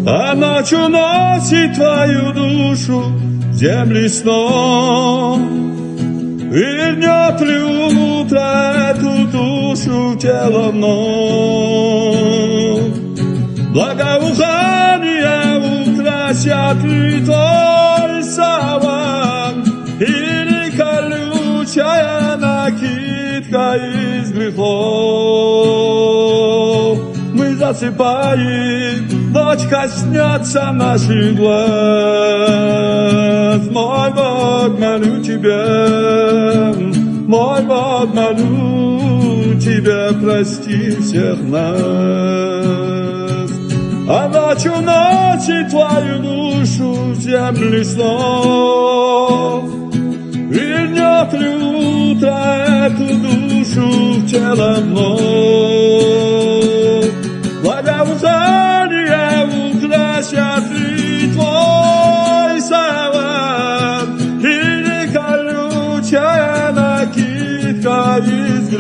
а ночью носит твою душу в земли сном. Вернет ли утро эту душу тело вновь? Благоухание украсят ли твой саван, или колючая накидка из грехов? Мы засыпаем, ночь коснется наших глаз. Мой Бог, молю Тебя, мой Бог, молю Тебя, прости всех нас. А ночью носит твою душу в земли снов. Вернет ли утро эту душу в тело вновь? Благоухание украсят ли твой саван, или колючая накидка из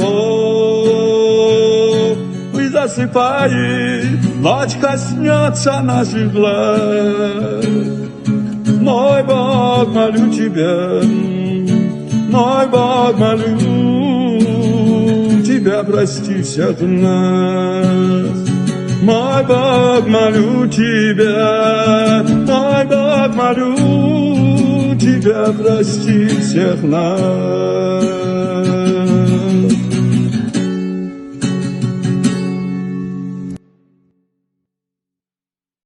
грехов? Мы засыпаем, ночь коснется наших глаз. Мой Бог, молю Тебя, мой Бог, молю Тебя, прости всех нас. Мой Бог, молю Тебя, мой Бог, молю Тебя, прости всех нас.